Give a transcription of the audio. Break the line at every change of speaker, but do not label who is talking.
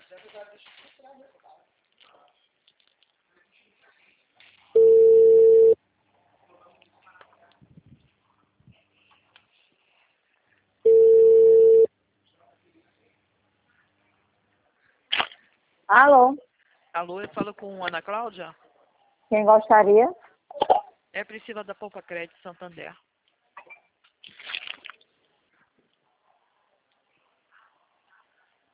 Alô,
Alô, eu falo com Ana Cláudia.
quem gostaria?
É Priscila da Poupa Crédito Santander.